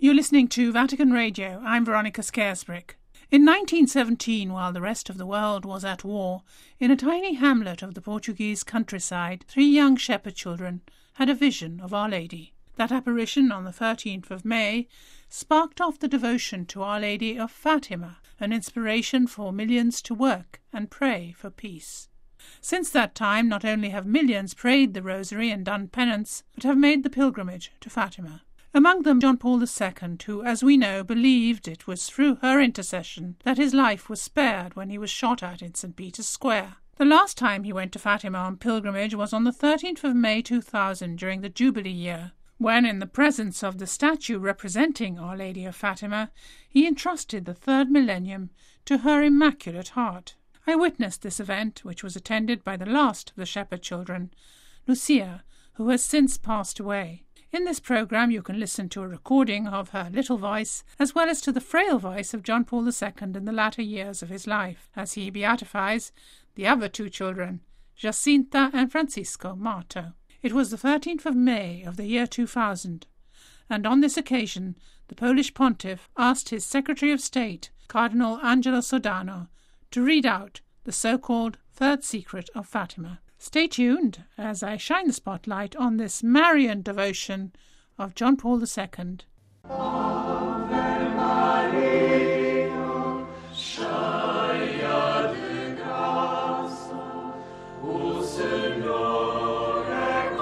You're listening to Vatican Radio. I'm Veronica Scarisbrick. In 1917, while the rest of the world was at war, in a tiny hamlet of the Portuguese countryside, 3 young shepherd children had a vision of Our Lady. That apparition on the 13th of May sparked off the devotion to Our Lady of Fatima, an inspiration for millions to work and pray for peace. Since that time, not only have millions prayed the rosary and done penance, but have made the pilgrimage to Fatima. Among them John Paul II, who, as we know, believed it was through her intercession that his life was spared when he was shot at in St. Peter's Square. The last time he went to Fatima on pilgrimage was on the 13th of May 2000 during the Jubilee year, when, in the presence of the statue representing Our Lady of Fatima, he entrusted the 3rd millennium to her Immaculate Heart. I witnessed this event, which was attended by the last of the shepherd children, Lucia, who has since passed away. In this programme you can listen to a recording of her little voice, as well as to the frail voice of John Paul II in the latter years of his life, as he beatifies the other 2 children, Jacinta and Francisco Marto. It was the 13th of May of the year 2000, and on this occasion the Polish pontiff asked his Secretary of State, Cardinal Angelo Sodano, to read out the so-called Third Secret of Fatima. Stay tuned as I shine the spotlight on this Marian devotion of John Paul II. Ave Maria, Shaia de Graça, o Senhor é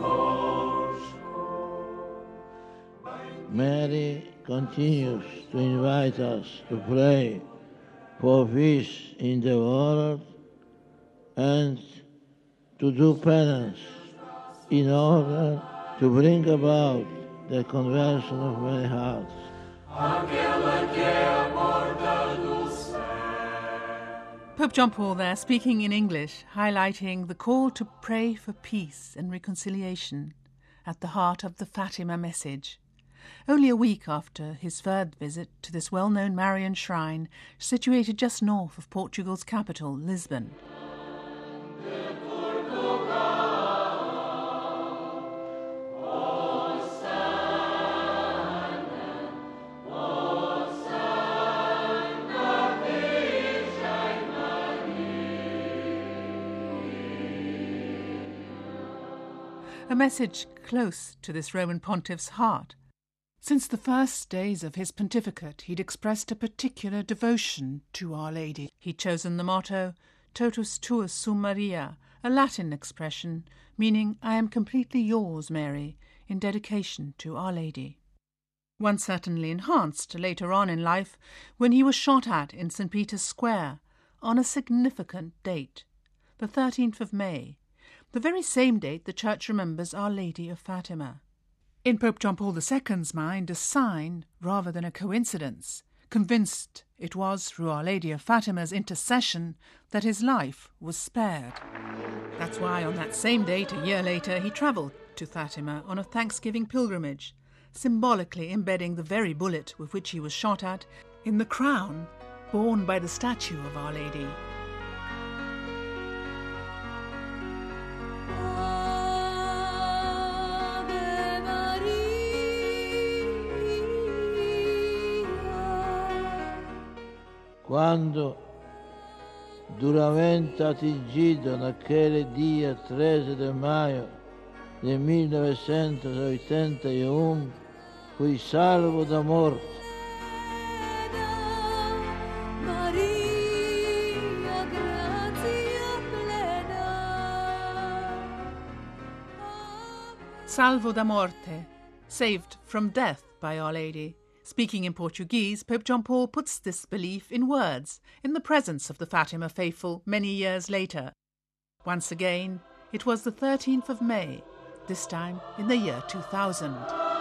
convosco. Mary continues to invite us to pray for peace in the world and to do penance in order to bring about the conversion of many hearts. Pope John Paul there, speaking in English, highlighting the call to pray for peace and reconciliation at the heart of the Fatima message. Only a week after his 3rd visit to this well-known Marian shrine, situated just north of Portugal's capital, Lisbon. A message close to this Roman pontiff's heart. Since the first days of his pontificate, he'd expressed a particular devotion to Our Lady. He'd chosen the motto, Totus tuus sum Maria, a Latin expression meaning, I am completely yours, Mary, in dedication to Our Lady. One certainly enhanced later on in life when he was shot at in St. Peter's Square on a significant date, the 13th of May, the very same date the Church remembers Our Lady of Fatima. In Pope John Paul II's mind, a sign rather than a coincidence, convinced it was through Our Lady of Fatima's intercession that his life was spared. That's why on that same date, a year later, he travelled to Fatima on a Thanksgiving pilgrimage, symbolically embedding the very bullet with which he was shot at in the crown borne by the statue of Our Lady. Quando, duramente atingido naquele dia 13 de maio de 1981, fui salvo da morte. Salvo da morte, saved from death by Our Lady. Speaking in Portuguese, Pope John Paul puts this belief in words in the presence of the Fatima faithful many years later. Once again, it was the 13th of May, this time in the year 2000.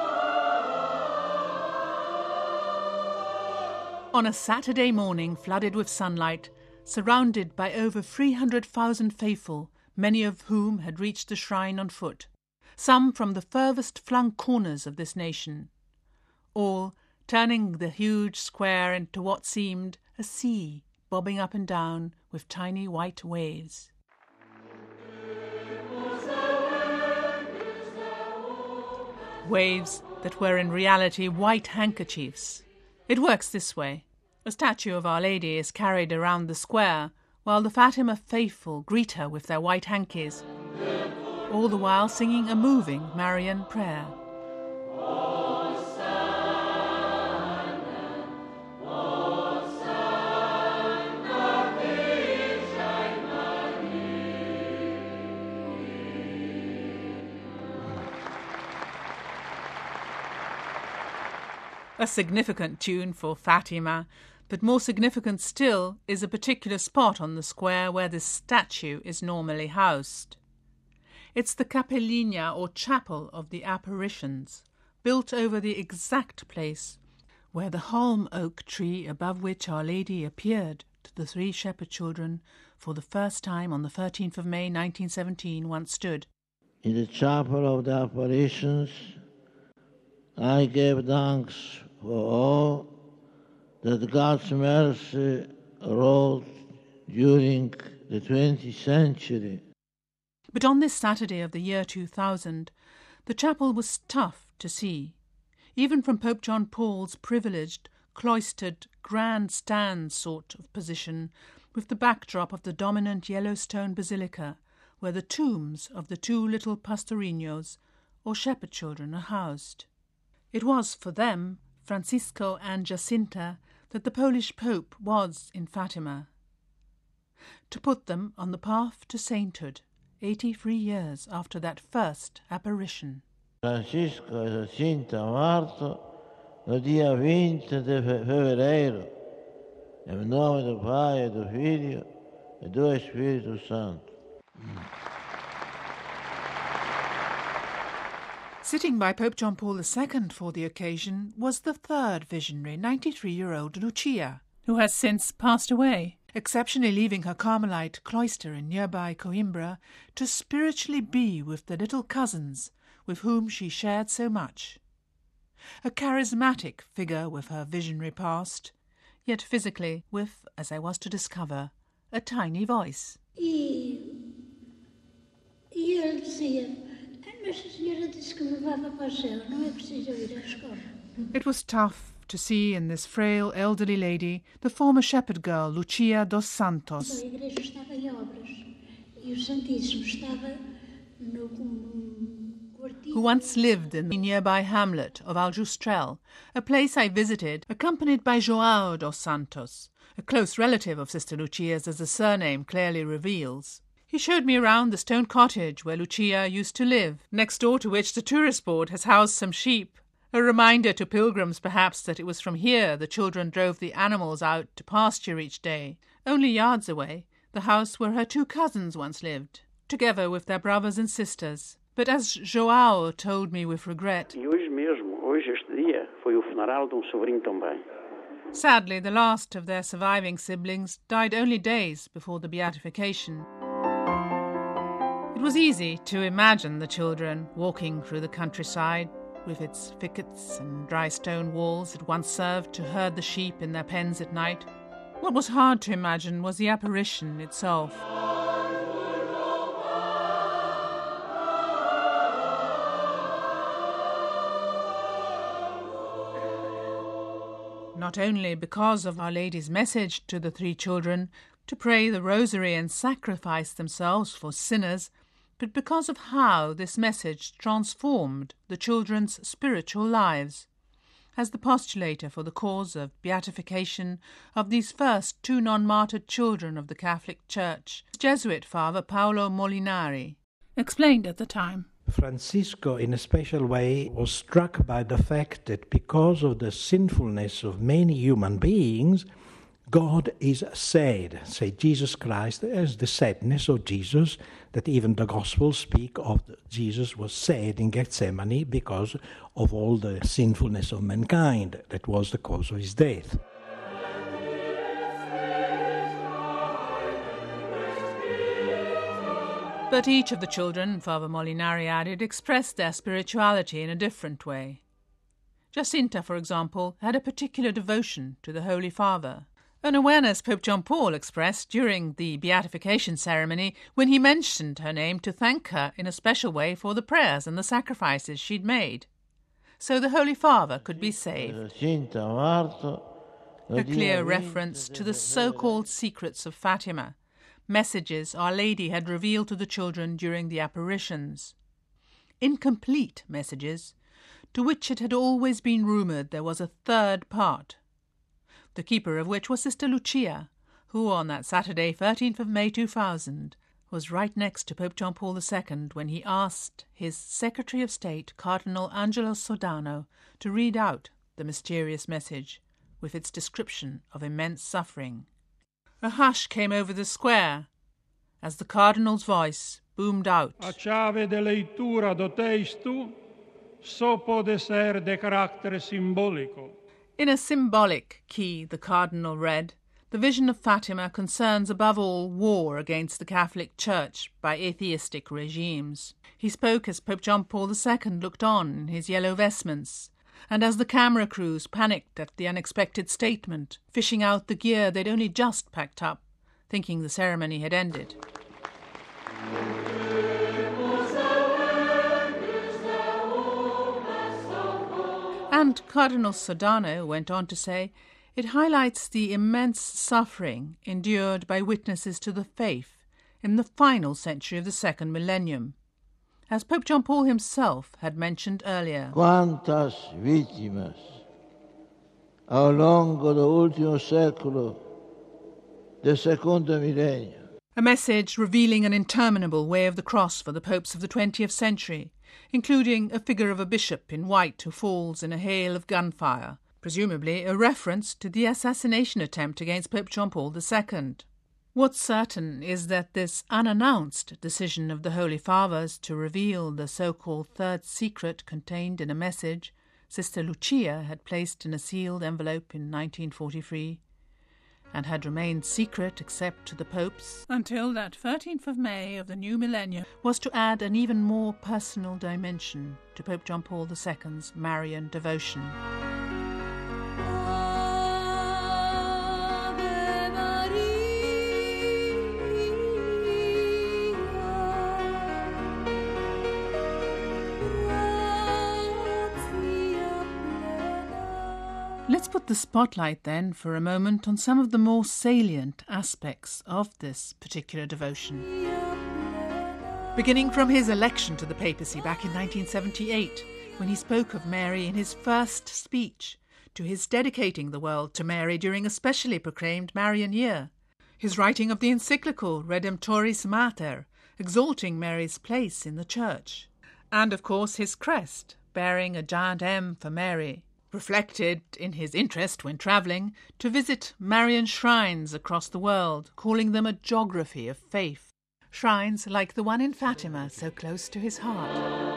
On a Saturday morning flooded with sunlight, surrounded by over 300,000 faithful, many of whom had reached the shrine on foot, some from the furthest flung corners of this nation, all turning the huge square into what seemed a sea bobbing up and down with tiny white waves. waves that were in reality white handkerchiefs. It works this way. A statue of Our Lady is carried around the square, while the Fatima faithful greet her with their white hankies, all the while singing a moving Marian prayer. A significant tune for Fatima, but more significant still is a particular spot on the square where this statue is normally housed. It's the Capellina or chapel of the apparitions, built over the exact place where the holm oak tree above which Our Lady appeared to the three shepherd children for the first time on the 13th of May 1917 once stood. In the chapel of the apparitions, I gave thanks for all that God's mercy wrought during the 20th century. But on this Saturday of the year 2000, the chapel was tough to see, even from Pope John Paul's privileged, cloistered, grandstand sort of position, with the backdrop of the dominant Yellowstone Basilica, where the tombs of the two little pastorinos, or shepherd children, are housed. It was for them, Francisco and Jacinta, that the Polish Pope was in Fatima, to put them on the path to sainthood, 83 years after that first apparition. Francisco e Jacinta morto no dia 20 de fevereiro, em nome do Pai e do Filho e do Espírito Santo. Sitting by Pope John Paul II for the occasion was the third visionary, 93-year-old Lucia, who has since passed away, exceptionally leaving her Carmelite cloister in nearby Coimbra to spiritually be with the little cousins with whom she shared so much. A charismatic figure with her visionary past, yet physically with, as I was to discover, a tiny voice. E ele dizia, Nossa Senhora disse que me levava para o céu, não é preciso ir à escola. It was tough to see in this frail elderly lady the former shepherd girl Lucia dos Santos, A igreja estava em obras e o Santíssimo estava no quartinho. who once lived in the nearby hamlet of Aljustrel, a place I visited, accompanied by João dos Santos, a close relative of Sister Lucia's, as the surname clearly reveals. He showed me around the stone cottage where Lucia used to live, next door to which the tourist board has housed some sheep, a reminder to pilgrims perhaps that it was from here the children drove the animals out to pasture each day. Only yards away, the house where her two cousins once lived, together with their brothers and sisters. But as João told me with regret, E hoje mesmo, este dia, foi o funeral de sobrinho também. sadly the last of their surviving siblings died only days before the beatification. It was easy to imagine the children walking through the countryside, with its thickets and dry stone walls that once served to herd the sheep in their pens at night. What was hard to imagine was the apparition itself. Not only because of Our Lady's message to the three children to pray the rosary and sacrifice themselves for sinners, but because of how this message transformed the children's spiritual lives. As the postulator for the cause of beatification of these first two non-martyred children of the Catholic Church, Jesuit Father Paolo Molinari, explained at the time. Francisco, in a special way, was struck by the fact that because of the sinfulness of many human beings, God is sad. Say Jesus Christ as the sadness of Jesus, that even the Gospels speak of Jesus was sad in Gethsemane because of all the sinfulness of mankind. That was the cause of his death. But each of the children, Father Molinari added, expressed their spirituality in a different way. Jacinta, for example, had a particular devotion to the Holy Father, an awareness Pope John Paul expressed during the beatification ceremony when he mentioned her name to thank her in a special way for the prayers and the sacrifices she'd made. so the Holy Father could be saved. A A clear reference to the so-called secrets of Fatima, messages Our Lady had revealed to the children during the apparitions. Incomplete messages, to which it had always been rumoured there was a third part, the keeper of which was Sister Lucia, who on that Saturday, 13th of May 2000, was right next to Pope John Paul II when he asked his Secretary of State, Cardinal Angelo Sodano, to read out the mysterious message with its description of immense suffering. A hush came over the square as the Cardinal's voice boomed out. A chave de leitura do texto só pode ser de carácter simbólico. In a symbolic key, the Cardinal read, the vision of Fatima concerns above all war against the Catholic Church by atheistic regimes. He spoke as Pope John Paul II looked on in his yellow vestments, and as the camera crews panicked at the unexpected statement, fishing out the gear they'd only just packed up, thinking the ceremony had ended. And Cardinal Sodano went on to say, it highlights the immense suffering endured by witnesses to the faith in the final century of the second millennium, as Pope John Paul himself had mentioned earlier. Quantas vítimas ao longo do último século del secondo millennio. A message revealing an interminable way of the cross for the popes of the 20th century, including a figure of a bishop in white who falls in a hail of gunfire, presumably a reference to the assassination attempt against Pope John Paul II. What's certain is that this unannounced decision of the Holy Fathers to reveal the so-called third secret contained in a message Sister Lucia had placed in a sealed envelope in 1943 and had remained secret except to the popes until that 13th of May of the new millennium, was to add an even more personal dimension to Pope John Paul II's Marian devotion. Let's put the spotlight then for a moment on some of the more salient aspects of this particular devotion. Beginning from his election to the papacy back in 1978, when he spoke of Mary in his first speech, to his dedicating the world to Mary during a specially proclaimed Marian year, his writing of the encyclical Redemptoris Mater, exalting Mary's place in the Church, and of course his crest, bearing a giant M for Mary, reflected in his interest when travelling to visit Marian shrines across the world, calling them a geography of faith. Shrines like the one in Fatima, so close to his heart.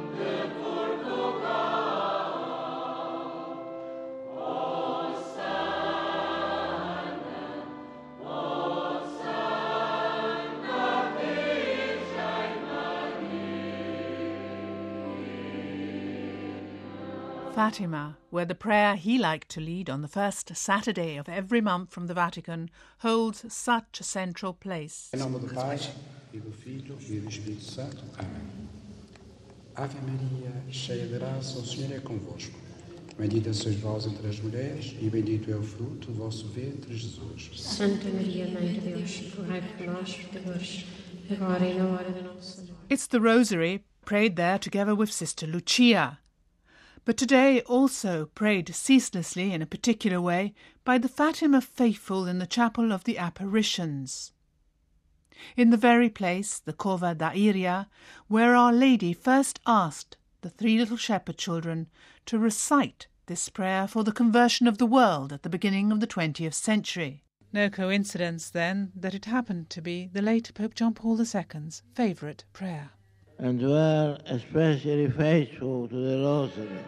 Fatima, where the prayer he liked to lead on the first Saturday of every month from the Vatican holds such a central place. Em nome do Pai, e do Filho, e do Espírito Santo. Amém. Ave Maria, cheia de graça, o Senhor é convosco. Bendita sois vós entre as mulheres, e bendito é o fruto do vosso ventre, Jesus. Santa Maria, Mãe de Deus, rogai por nós, pecadores, agora e na hora da nossa morte. It's the Rosary, prayed there together with Sister Lucia, but today also prayed ceaselessly in a particular way by the Fatima faithful in the Chapel of the Apparitions, in the very place, the Cova da Iria, where Our Lady first asked the three little shepherd children to recite this prayer for the conversion of the world at the beginning of the 20th century. No coincidence, then, that it happened to be the late Pope John Paul II's favourite prayer. And were especially faithful to the Rosary.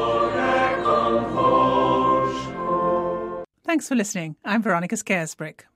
Thanks for listening. I'm Veronica Scaresbrick.